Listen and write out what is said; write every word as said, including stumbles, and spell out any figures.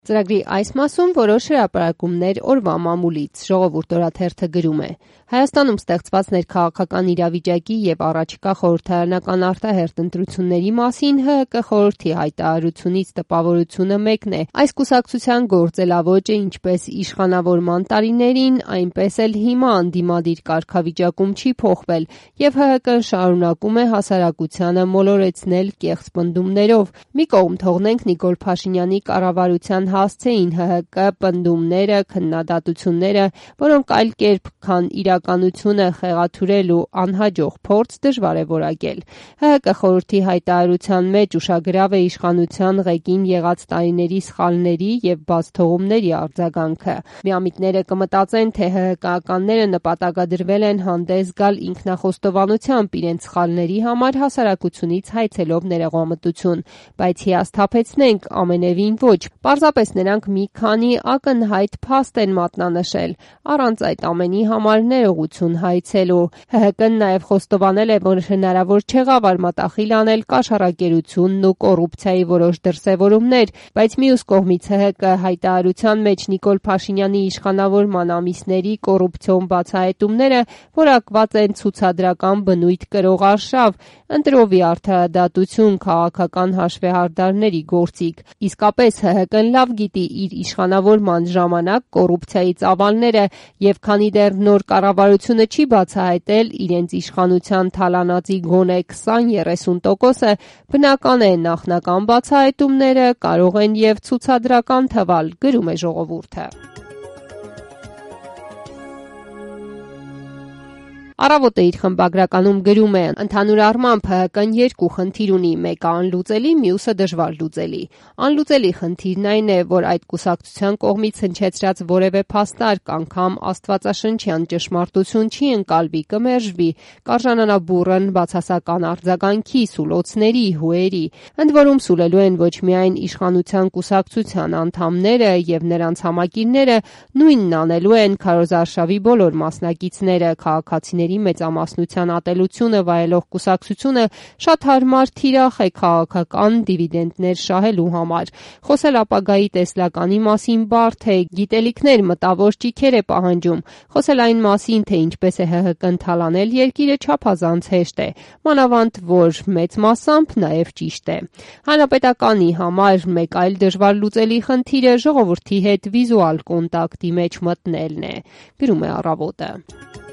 Ծրագրի այս մասում որոշ հրապարակումներ օրվա մամուլից, Ժողովուրդ օրաթերթը գրում է. Հայաստանում ստեղծված ներքաղաքական իրավիճակի և առաջիկա խորհրդարանական արտահերթ ընտրությունների մասին ՀՀԿ խորհրդի հայտարարությունից տպավորությունը մեկն է. այս կուսակցության գործելավոճը ինչպես իշխանավորման տարիներին, այնպես էլ հիմա ընդդիմադիր կարգավիճակում չի փոխվել և ՀՀԿ-ն շարունակում է հասարակությանը մոլորեցնել կեղծ պնդումներով։ Մի կողմ թողնենք Նիկոլ Փաշինյանի կառավարության հասցեին ՀՀԿ պնդումները, քննադատությունները, որոնք այլ կերպ, քան իրականությունը խեղաթյուրել ու անհաջող փորձ դժվար է որակել։ ՀՀԿ խորհրդի հայտարարության մեջ ուշագրավ է իշխանության ղեկին եղած տարիների սխալների և բացթողումների արձագանքը։ Միամիտները կմտածեն, թե ՀՀԿ-ականները նպատակադրվել են հանդես գալ ինքնախոստովանությամբ իրենց սխալների համար հասարակությունից հայցելով ներողամտություն, բայց հիասթափեցնենք, ամենևին ոչ։ Պարզապես նրանք մի քանի ակնհայտ փաստ են մատնանշել, առանց այդ ամենի համար ներողություն հայցելու։ ՀՀԿ-ն նաև խոստովանել է, որ հնարավոր չեղավ արմատախիլ անել կաշառակերությունն ու կոռուպցիայի որոշ դրսևորումներ, բայց մյուս կողմից ՀՀԿ հայտարարության մեջ Նիկոլ Փաշինյանի իշխանավորման ամիսների կոռուպցիոն բացահայտումները որակված են ցուցադրական բնույթ կրող արշավ, ընտրովի արդարադատություն, քաղաքական հաշվեհարդարների գործիք։ Իսկապես ՀՀԿ-ն լավ գիտի իր իշխանավորման ժամանակ կոռուպցիայի ծավալները և քանի դեռ նոր կառավարությունը չի բացահայտել իրենց իշխանության թալանածի գոնե քսան-երեսուն տոկոսը, բնական է նախնական բացահայտումները կարող են և ցուցադրական թվալ, գրում է Ժողովուրդը։ Առավոտը իր խմբագրականում գրում է. ընդհանուր առմամբ ՀՀԿ-ն երկու խնդիր ունի, մեկը անլուծելի, մյուսը դժվար լուծելի։ Անլուծելի խնդիրն այն է, որ այդ կուսակցության կողմից հնչեցրած որևէ փաստարկ, անգամ աստվածաշնչյան ճշմարտություն չի ընկալվի, կմերժվի, կարժանանա բուռն բացասական արձագանքի, սուլոցների, հուերի։ Ընդ որում սուլելու են ոչ միայն իշխանության կուսակցության անդամները և նրանց համակիրները, նույնն անելու են քարոզարշավի բոլոր մասնակիցները, քաղաքացիների մեծամասնության ատելությունը վայելող կուսակցությունը շատ հարմար թիրախ է քաղաքական դիվիդենտներ շահելու համար։ Խոսել ապագայի տեսլականի մասին բարդ է, գիտելիքներ, մտավոր ճիգեր է պահանջում։ Խոսել այն մասին, թե ինչպես է ՀՀԿ-ն թալանել երկիրը, չափազանց հեշտ է, մանավանդ որ մեծ մասամբ նաև ճիշտ է։ Հանրապետականի համար մեկ այլ դժվար լուծելի խնդիրը ժողովրդի հետ վիզուալ կոնտակտի մեջ մտնելն է, գրում է Առավոտը։